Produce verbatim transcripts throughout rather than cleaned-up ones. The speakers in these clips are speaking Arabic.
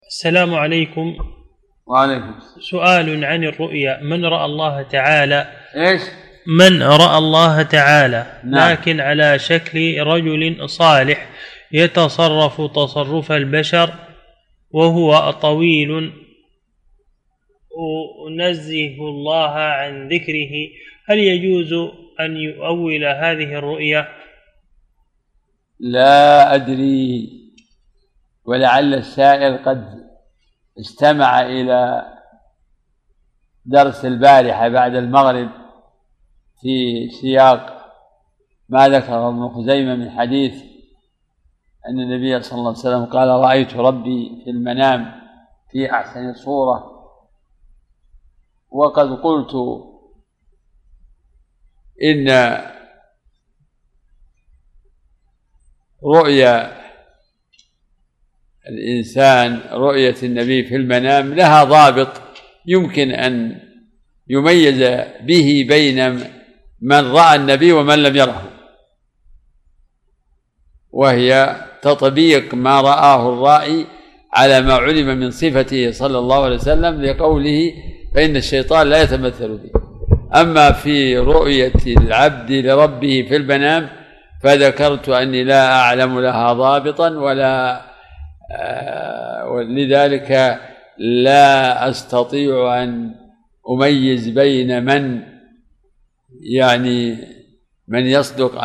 السلام عليكم. وعليكم. سؤال عن الرؤيا. من رأى الله تعالى إيش؟ من رأى الله تعالى نعم. لكن على شكل رجل صالح يتصرف تصرف البشر وهو طويل ونزه الله عن ذكره، هل يجوز أن يؤول هذه الرؤيا؟ لا أدري، ولعل السائل قد استمع إلى درس البارحة بعد المغرب في سياق ما ذكر ابن خزيمة من حديث أن النبي صلى الله عليه وسلم قال: رأيت ربي في المنام في أحسن صورة. وقد قلت إن رؤيا الإنسان رؤية النبي في المنام لها ضابط يمكن أن يميز به بين من رأى النبي ومن لم يره، وهي تطبيق ما رآه الرائي على ما علم من صفته صلى الله عليه وسلم لقوله: فإن الشيطان لا يتمثل به. أما في رؤية العبد لربه في المنام فذكرت أني لا أعلم لها ضابطا، ولا ولذلك لا أستطيع أن أميز بين من يعني من يصدق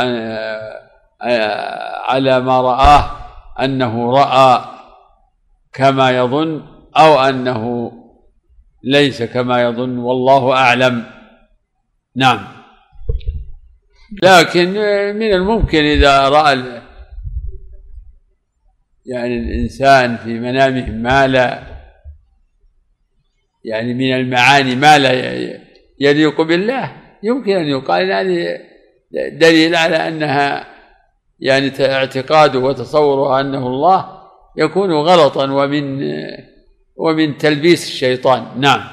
على ما رآه أنه رأى كما يظن أو أنه ليس كما يظن، والله أعلم. نعم. لكن من الممكن إذا رأى يعني الإنسان في منامه ما لا يعني من المعاني ما لا يليق بالله، يمكن أن يقال هذه دليل على أنها يعني اعتقاده وتصوره أنه الله يكون غلطا ومن ومن تلبيس الشيطان. نعم.